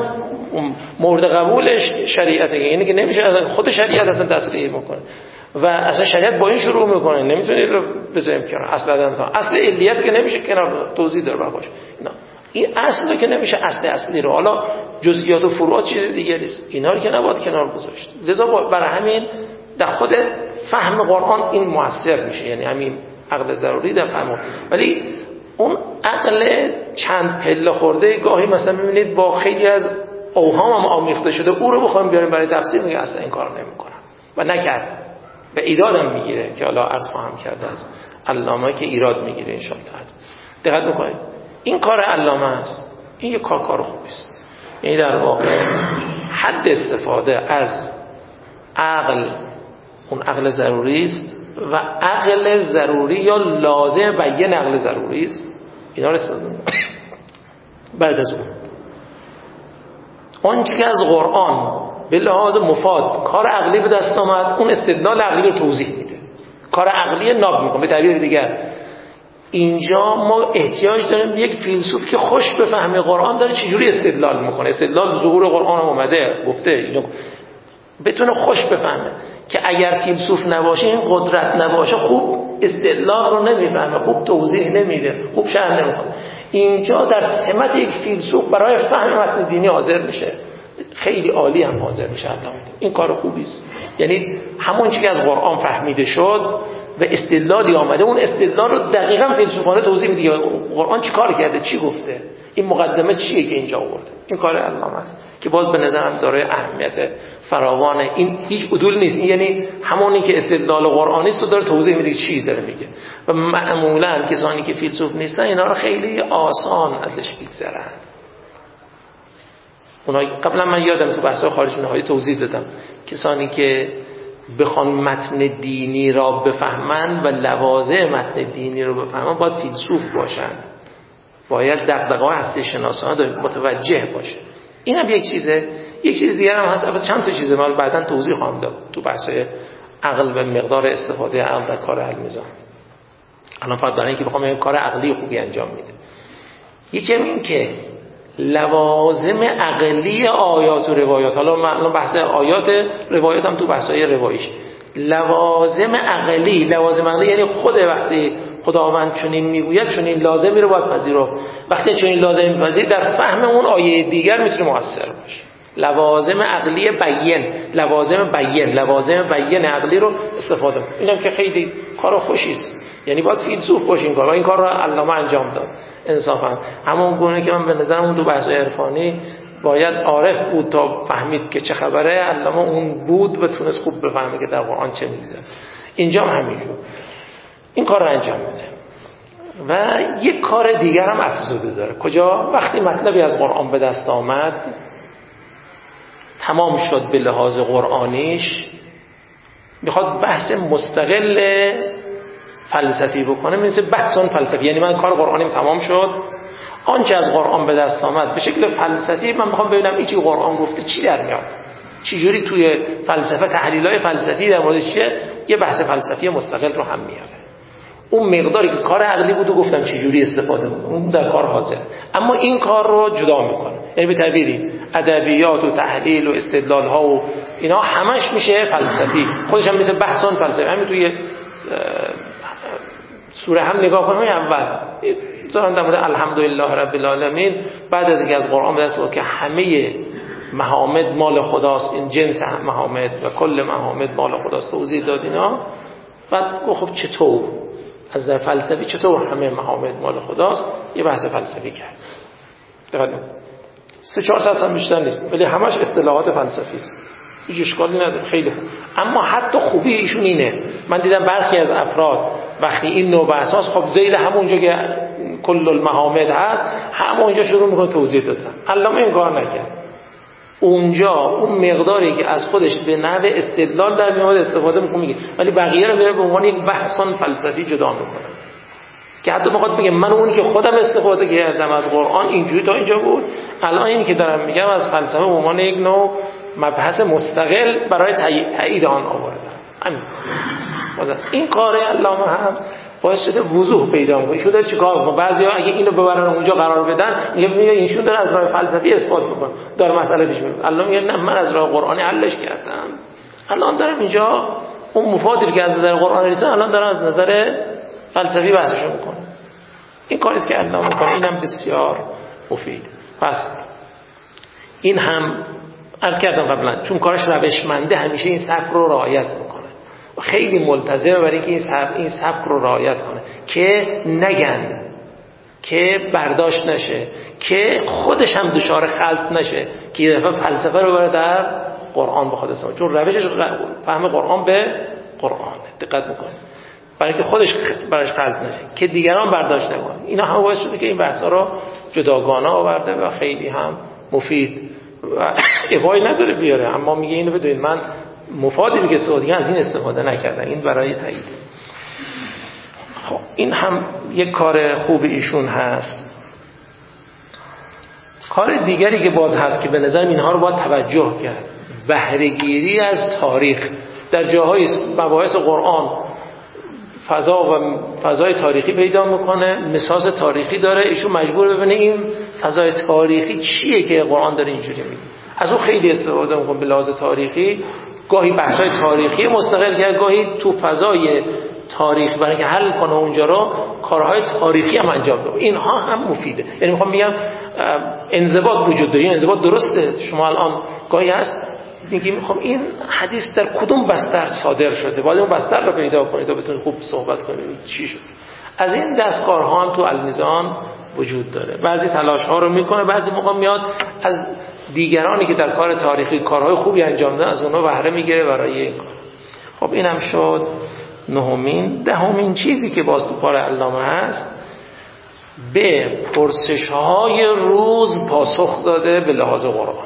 اون مورد قبولش شریعته، یعنی که نمیشه خود شریعت اصلا تصریح بکنه و اصلا شریعت با این شروع میکنه، نمیتونه رو بذاریم کنار. اصل علیت که نمیشه کنار، توضیح داره باشه. این اصل که نمیشه اصلی رو، حالا جزئیات و فروعات چیز دیگه است، اینا رو که نباید کنار گذاشت. لذا برای همین در خود فهم قرآن این موثر میشه، یعنی همین عقل ضروری در فهم. ولی اون عقل چند پله خورده گاهی مثلا میبینید با خیلی از اوهام هم آمیخته شده، او رو بخوایم بیاریم برای تفسیر میگه اصلا این کار نمیکنم و نکرد و ایرادم میگیره که حالا عرض خواهم کرد از علامه که ایراد میگیره ان شاء الله. دقت بکنید این کار علامه است، این یه کار خوبی است. یعنی در واقع حد استفاده از عقل، اون عقل ضروری است و عقل ضروری یا لازم بیان عقل ضروری است، اینا رو استفاده بعد از اون که از قرآن به لحاظ مفاد کار عقلی به دست آمد، اون استدلال عقلی رو توضیح میده، کار عقلی ناب میکنه. به تعبیر دیگر اینجا ما احتیاج داریم یک فیلسوف که خوش بفهمه قرآن داره چجوری استدلال میکنه. استدلال ظهور قرآن هم اومده گفته اینجا بتونه خوش بفهمه که اگر فیلسوف نباشه، این قدرت نباشه، خوب استدلال رو نمیفهمه، خوب توضیح نمیده، خوب شرح نمیکنه. اینجا در سمت یک فیلسوف برای فهم متن دینی حاضر میشه، خیلی عالی هم حاضر میشه. این کار خوبی است. یعنی همون چیزی که از قرآن فهمیده شد و استدلالی آمده، اون استدلال رو دقیقاً فیلسوفانه توضیح میده. قرآن چی کار کرده، چی گفته، این مقدمه چیه که اینجا آورده. این کار علامه است که باز به نظرم داره اهمیت فراوان. این هیچ عدول نیست، این یعنی همونی که استدلال قرآنی است رو داره توضیح میده چی داره میگه. و معمولاً کسانی که فیلسوف نیستن اینا رو خیلی آسان ازش میگذرن. اونها قبلا من یادم تو بحث‌های خارجی نهایی توضیح دادم، کسانی که بخوان متن دینی را بفهمن و لوازم متن دینی رو بفهمن باید فیلسوف باشن، باید دغدغه‌های هستی شناسانه متوجه باشه. این هم یک چیزه. یک چیز دیگر هم هست، البته چند تا چیزه من بعداً توضیح خواهم داد تو بحث‌های عقل و مقدار استفاده عقل در کار المیزان. الان فقط برای اینکه بخوام کار عقلی خوبی انجام میده. یکی این که لوازم عقلی آیات و روایات، حالا من بحث آیات روایات هم تو بحث‌های رواییش، لوازم عقلی یعنی خود وقتی خداوند چنین میگوید چنین لازمی رو باید پذیرفت. وقتی چنین لازمی می‌پذیری در فهم اون آیه دیگر میتونه مؤثر باشه. لوازم عقلی لوازم بیان عقلی رو استفاده کنیم. اینم که خیلی کار خوشی است. یعنی باید فیلسوف باشیم کار و این کار رو علامه انجام داد انصافا. همون گونه که من به نظرم اون تو بحث عرفانی باید عارف بود تا فهمید که چه خبره، علامه اون بود و تونست خوب بفهمه که در قرآن چه میگذره. اینجا هم همینجور این کار رو انجام میده. و یک کار دیگر هم افزوده داره. کجا؟ وقتی مطلبی از قرآن به دست آمد، تمام شد به لحاظ قرآنیش، میخواد بحث مستقل فلسفی بکنه، مثل بحث فلسفی. یعنی من کار قرآنیم تمام شد، آنچه از قرآن به دست آمد به شکل فلسفی من میخوام ببینم این چی قرآن گفته چی در میاد، چجوری توی فلسفه تحلیل‌های فلسفی در موردش چیه، یه بحث فلسفی مستقل رو هم میاره. اون مقداری که کار عقلی بود و گفتم چجوری استفاده کنم، اون در کار حاضر، اما این کار رو جدا میکنه. یعنی به تعبیری ادبیات و تحلیل و استدلال ها و اینا همش میشه فلسفی، خودش هم مثل بحثان فلسفی. همین توی سوره هم نگاه کنیم، اول ظاهرا در مورد الحمدلله رب العالمین، بعد از اینکه از قرآن به دست آورد که همه محامد مال خداست، این جنس محامد و کل محامد مال خداست، توضیح داد اینا. بعد خب چطور از فلسفی چطور همه محامد مال خداست، یه بحث فلسفی کرد. دقیقاً 300-400 تا بیشتر نیست، ولی همش اصطلاحات فلسفی است، هیچ اشکالی نداره، خیلی خوب. اما حتی خوبی ایشون اینه، من دیدم برخی از افراد وقتی این نوع بحث هاست، خب زیر همونجا که کل المحامد هست همونجا شروع میکنه توضیح دادن. علامه این کار نکرد، اونجا اون مقداری که از خودش به نحو استدلال در میاد استفاده میکنه میگه، ولی بقیه رو میاره به عنوان یک بحثان فلسفی جدا میکنه که حتی میخواد بگه من اونی که خودم استفاده کردم از قرآن اینجوری تا اینجا بود، الان اینی که دارم میگم از فلسفه به عنوان یک نوع مبحث مستقل برای تایید آن آوردم. همین این کار علامه هم باعث شده وضوح پیدا کنه. ایشون داره چیکار میکنه؟ بعضیا اگه اینو ببرن اونجا قرار بدن میگه ایشون داره از راه فلسفی اثبات میکنه، داره مسئله پیش میبره. الله میگه نه، من از راه قرآنی حلش کردم، الان دارم اینجا اون مفادی که از نظر قرآن رسید الان دارم از نظر فلسفی بحثشو میکنه. این کاری است که الله میکنه، اینم بسیار مفید. پس این هم عرض کردم قبلا، چون کارش روشمنده همیشه این سبک رو رعایت میکنه و خیلی ملتزمه برای اینکه این سبک رو رعایت کنه که نگن، که برداشت نشه، که خودش هم دچار خلط نشه که یه دفعه فلسفه رو بره در قرآن بخواد استفاده، چون روشش فهم قرآن به قرآن دقت میکنه برای که خودش براش خلط نشه که دیگران برداشت نکنه. اینا هم باعث شده که این بحثا رو جداگانه آورده و خیلی هم مفید و ابایی نداره بیاره، اما میگه اینو بدونید من مفادی میگه سعودی از این استفاده نکردن، این برای تایید. خب این هم یک کار خوب ایشون هست. کار دیگری که باز هست که به نظر اینها رو باید توجه کرد، بهره‌گیری از تاریخ. در جاهای مباحث قرآن فضای تاریخی پیدا میکنه، مساس تاریخی داره، ایشون مجبور ببینه این فضای تاریخی چیه که قرآن داره اینجوری میگه، از اون خیلی استفاده میکنه به لحاظ تاریخی. گاهی بحث‌های تاریخی مستقل کرد، گاهی تو فضای تاریخ برای که حل کنه اونجا رو کارهای تاریخی هم انجام بده. اینها هم مفیده. یعنی میخوام بگم انضباط وجود داره، انضباط درسته. شما الان گاهی هست میگیم خب این حدیث در کدوم بستر صادر شده، باید اون بستر رو پیدا کنید تا بتونید خوب صحبت کنید چی شد. از این دستکارها هم تو المیزان وجود داره. بعضی تلاش ها رو میکنه، بعضی موقع میاد از دیگرانی که در کار تاریخی کارهای خوبی انجام دادن از اونها بهره میگیره برای این کار. خب اینم شد نهمین. دهمین چیزی که باز تو کار علامه هست، به پرسش های روز پاسخ داده به لحاظ قرآنی.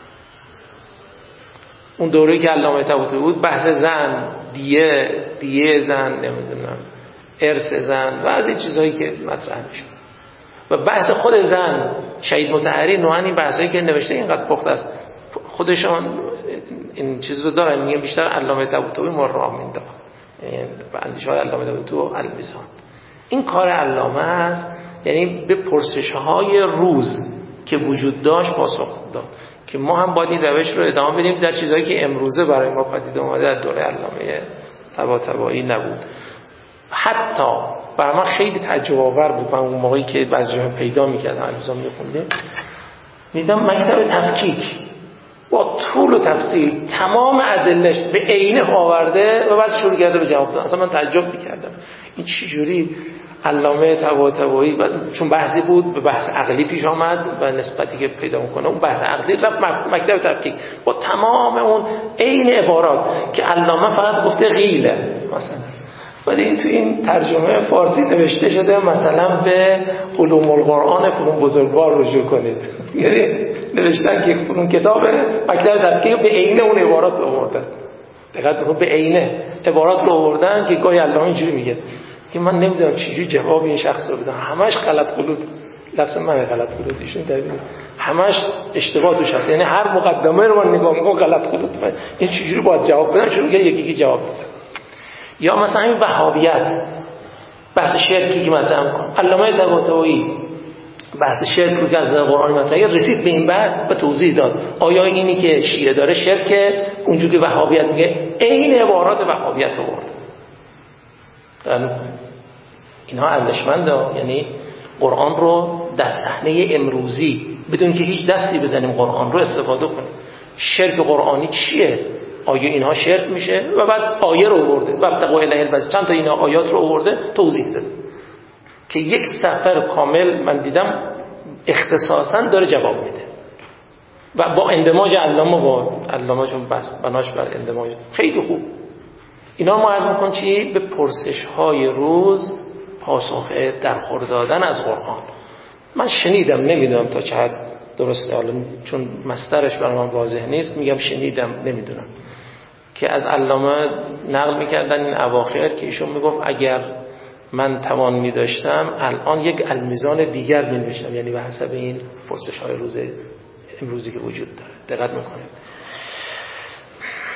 اون دوره‌ای که علامه طباطبایی بود بحث زن، دیه زن، نمیدونم ارث زن و از این چیزهایی که مطرح میشه و بحث خود زن، شهید مطهری نوعاً این بحثایی که نوشته اینقدر پخته است، خودشان این چیز رو دارن، میگن بیشتر علامه طباطبایی مرام مینداخت، یعنی اندیشه‌های علامه طباطبایی تو المیزان. این کار علامه است، یعنی به پرسش‌های روز که وجود داشت پاسخ داد که ما هم باید این روش رو ادامه بدیم در چیزهایی که امروزه برای ما پدید اومده در دوره علامه طباطبایی نبود. حتی برای من خیلی تعجب آور بود، من اون موقعی که بعضی جاها پیدا می‌کردم المیزان می‌خوندم، دیدم مکتب تفکیک با طول و تفصیل تمام ادله‌اش به عینه آورده و بعد شروع کرده به جواب دادن. اصلا من تعجب می‌کردم این چه جوری علامه طباطبایی، چون بحثی بود به بحث عقلی پیش آمد و نسبتی که پیدا میکنه اون بحث عقلی رفت مکتب تفکیک با تمام اون عین عبارات که علامه فقط گفته غیله مثلا، ولی این تو این ترجمه فارسی نوشته شده مثلا به علوم القرآن فلان بزرگوار رجوع کنید، یعنی نوشتن که فلان کتاب مکتب تفکیک به عین اون عبارات رو آوردن. دقت بکنید به عین عبارات رو آوردن که گاهی علامه اینجوری میگه که من نمیدونم چجوری جواب این شخص رو بدم، همش غلط غلط، لفظ من غلط غلطیشون داریم، همش اشتباه توش هست، یعنی هر مقدمه رو من نگاه میکنم غلط غلط، من این چجوری باید جواب بدم، شروع که یکی جواب بده. یا مثلا این وهابیت، بحث شرکی که مطرح میکنه علامه طباطبایی، بحث شرک رو که از قرآن مطرح رسید به این بحث و توضیح داد آیا اینی که شیعه داره شرکه، اونجوری که وهابیت میگه عین عبارات وهابیت آورد. اینها ارزشمنده، یعنی قرآن رو در صحنه امروزی بدون که هیچ دستی بزنیم قرآن رو استفاده کنیم. شرک قرآنی چیه؟ آیا اینها شرک میشه؟ و بعد آیه رو آورده و ابتغوا الیه الوسیله، چند تا اینا آیات رو آورده توضیح داده که یک سفر کامل من دیدم اختصاصا داره جواب میده و با اندماج علامه چون بناش بر اندماج خیلی خوب. اینا ما عرض میکنم چی؟ به پرسش های روز پاسخ درخور دادن از قرآن. من شنیدم، نمیدونم تا چه حد درسته، حالا چون مصدرش برای من واضح نیست میگم شنیدم، نمیدونم، که از علامه نقل میکردن این اواخر که ایشون میگفت اگر من توان میداشتم الان یک المیزان دیگر مینوشتم، یعنی به حسب این پرسش های روز امروزی که وجود داره. دقت میکنید.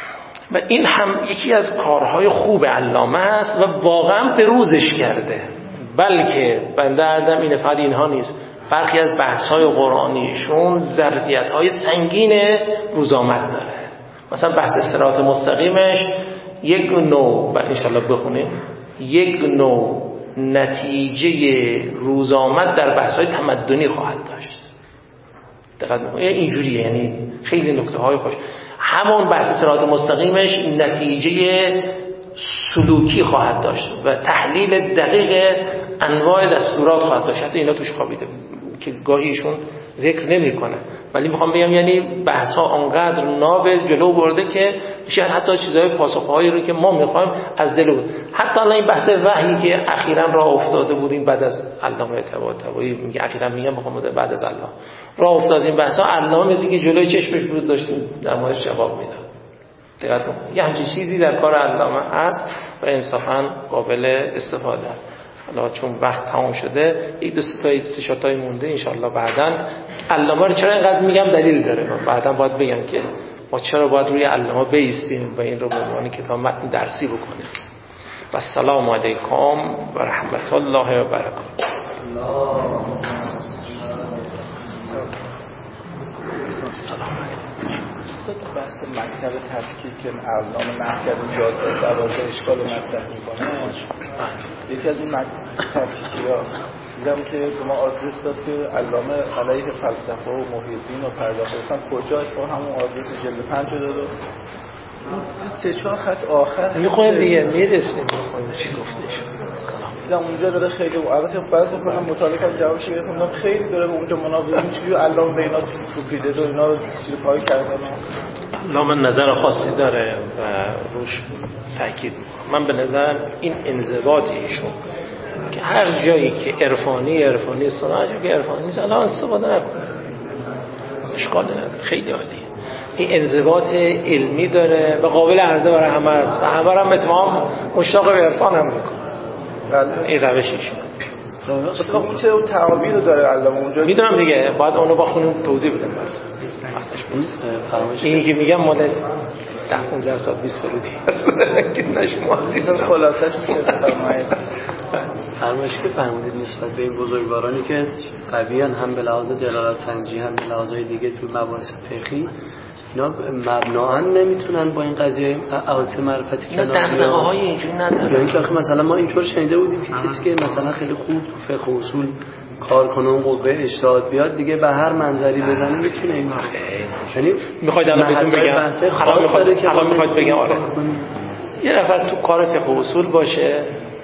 و این هم یکی از کارهای خوب علامه است و واقعا به روزش کرده. بلکه بنده عرضم اینه، فقط اینها نیست، برخی از بحث‌های قرآنیشون ظرفیت‌های سنگین روزآمد داره. مثلا بحث صراط مستقیمش یک نوع، و انشالله بخونیم، یک نوع نتیجه روزآمد در بحث‌های تمدنی خواهد داشت. دقیقاً اینجوریه، یعنی خیلی نکته‌های خوش. همون بحث صراط مستقیمش نتیجه سلوکی خواهد داشت و تحلیل دقیق انواع دستورات خواهد داشت. حتی اینا توش خوابیده که گاهیشون ذکر نمی‌کنه، ولی میخوام بگم یعنی بحث‌ها آنقدر ناب جلو برده که شاید حتی چیزهای پاسخ‌هایی رو که ما می‌خوایم از دل بود. حتی الان این بحث وحی که اخیراً راه افتاده بودیم بعد از علامه طباطبایی، میگه اخیراً میگم بخوام بعد از الله راه افتاد این بحث‌ها، علامه میگه که جلوی چشمش بود داشتیم در موردش جواب میداد. دقت کنید یه همچین چیزی در کار علامه هست و انصافاً قابل استفاده است. حالا چون وقت تمام شده یک دو سه تایی مونده، انشالله بعداً علامه رو چرا اینقدر میگم دلیل داره، من بعداً باید بگم که ما چرا باید روی علامه بایستیم و این رو به عنوان کتاب متن درسی بکنیم. و السلام علیکم و رحمت الله و برکاته. سلام علیکم. تو بحث مکتب تفکیک که علامه نحوی یاد سواز اشکال مطرح میکنه، یکی از این مکتب تفکیک‌ها دیدم که ما آدرس داد که علامه علیه فلسفه و محیط دین و پرداختن کجا، اتفاقا همون آدرس جلد 5 داد و سه چهار خط آخر میخونیم دیگه میرسیم میخونیم چی گفته شد. دیدم اونجا داره خیلی البته بعد بکنم مطالعه کنم جوابش گرفتم، خیلی داره اونجا مناظره چجوری علامه به اینا توپیده و اینا چیزی پای کردن. علامه نظر خاصی داره و روش تاکید میکنم. من به نظر این انضباط ایشون که هر جایی که عرفانی صناعه، جایی که عرفانی نیست الان استفاده نکنه، اشکال نداره، خیلی عالیه. این انضباط علمی داره و قابل عرضه برای همه است و همه هم اتمام مشتاق به عرفان هم میکنه. این روشش مثلا اون چه تعابیر رو داره علامه اونجا میدونم دیگه، باید اونو با خونم توضیح بدم اینی که میگم مال 10-15 سال 20 سال دیگه که نشما خلاصش میشه فرمایشی که فرمودید نسبت به این بزرگوارانی که قویان هم به لحاظ دلالت سنجی هم به لحاظهای دیگه تو مباحث فقهی، اینا مبناً نمیتونن با این قضیه حوادث معرفتی کنار بیان. دغدغه‌های اینجوری نداره. یعنی که مثلا ما اینطور شنیده بودیم که کسی که مثلا خیلی خوب تو فقه و اصول کار کنه اون قوه اجتهاد بیاد دیگه به هر منظری بزنه میتونه این یعنی میخواید الان بهتون بگم الان میخواید بگم آره یه نفر تو کار فقه و اصول باشه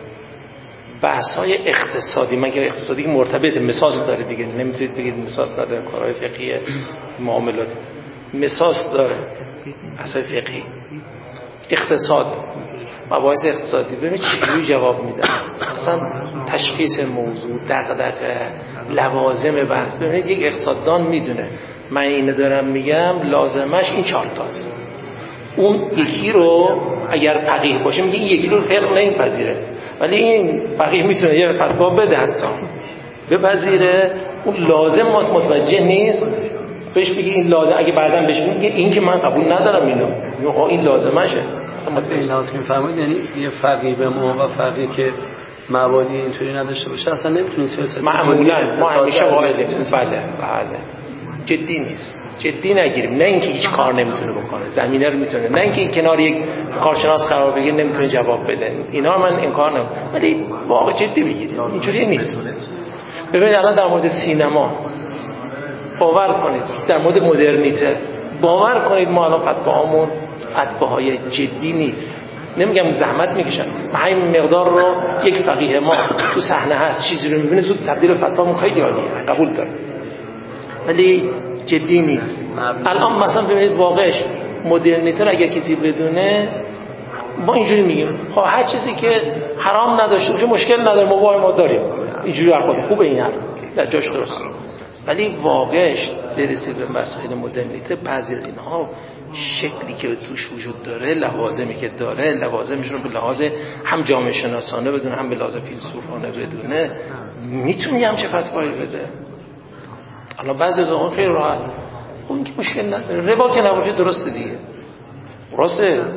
بحث‌های اقتصادی، مگر اقتصادی که مرتبط مساس داره دیگه، نمیتونید بگید مساس نداره. کارهای فقهی معاملات مساس داره، بحث‌های فقهی اقتصاد، مباحث اقتصادی. ببینید چجوری جواب میدن، مثلا تشخیص موضوع، دغدغه، لوازم بحث. ببینید یک اقتصاددان میدونه من اینو دارم میگم لازمش این 4 تاست، اون یکی رو اگر فقیه باشه میگه این یکی رو فقه نمیپذیره، ولی این فقیه میتونه یه فتوا بده حتی بپذیره، اون لازم متوجه نیست بهش بگی این لازم، اگه بعداً بهش میگه این که من قبول ندارم اینو، این لازمشه. اصلا این لازم که میفرمایید یعنی یه فقیه به ما و فقیه که مبادی اینطوری نداشته باشه اصلا نمیتونه سیاست معمولا ما همیشه قائلیم بله جدی نیست، جدی نگیریم. نه اینکه هیچ کار نمیتونه بکنه، زمینه رو میتونه، نه اینکه کنار یک کارشناس قرار بگیره نمیتونه جواب بده، اینا من انکار نمیکنم، ولی واقعا جدی بگیرید اینجوری نیست. ببینید الان در مورد سینما باور کنید، در مورد مدرنیته باور کنید ما الان فتواهامون فتواهای جدی نیست. نمیگم زحمت میکشن، همین مقدار رو یک فقیه ما تو صحنه هست چیزی رو میبینه زود تبدیل فتوامون خیلی عالیه، قبول داره، ولی جدی نیست. الان مثلا ببینید واقعش مدرنیته رو اگر کسی بدونه، ما اینجوری میگیم خب هر چیزی که حرام نداشته باشه مشکل نداره، ما داریم اینجوری در خود خوبه، این حرف در جاش درست، ولی واقعش درسته به مسائل مدرنیته بعضی از اینها شکلی که توش وجود داره، لوازمی که داره، لوازمش رو به لحاظ هم جامعه شناسانه بدونه هم به لحاظ فیلسوفانه بدونه، میتونی هم چه فتوایی بده. حالا بعضی از اون خیلی راحت، اون که مشکل نداره، ربا که نباشه درسته دیگه، درسته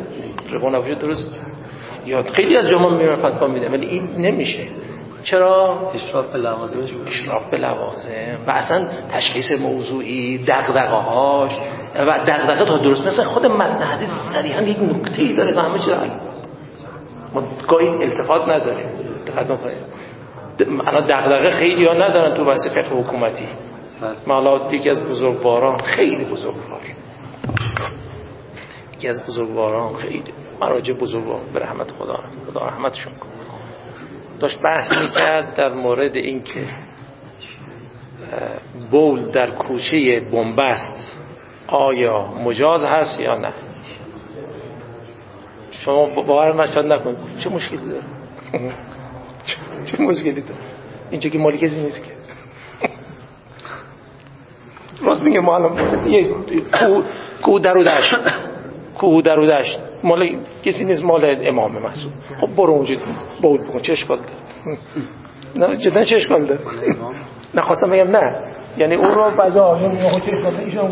ربا نباشه درست. یا خیلی از جاها میرن فتوا میده ولی این نمیشه. چرا؟ اشراف به لوازمش، اشراف به لوازم و اصلا تشخیص موضوعی، دغدغه‌هاش و دغدغه تا درست مثلا خود متن حدیث صریحا یک نکته‌ای داره همه چیز ما گاهی التفات نداریم. دقت نکنید الان دغدغه خیلی ها ندارن تو بحث فقه حکومتی. من حالا یکی از بزرگواران خیلی بزرگوار، یکی از بزرگواران خیلی مراجع بزرگوار به رحمت خدا رحمتشون کنه، داشت بحث میکرد در مورد اینکه بول در کوچه بنبست آیا مجاز هست یا نه. شما باور مشاهده نکنید چه مشکلی داره چه مشکلی داره اینجا که مالی کسی نیست که راست میگه ما الان یه کوه در و دشت مال کسی نیست، مال امام مسعود. خب برو اونجا بول بکن چه اشکال داره؟ نه جدا چه اشکال داره؟ نخواستم بگم نه یعنی اون رو بعضا چه اشکال داره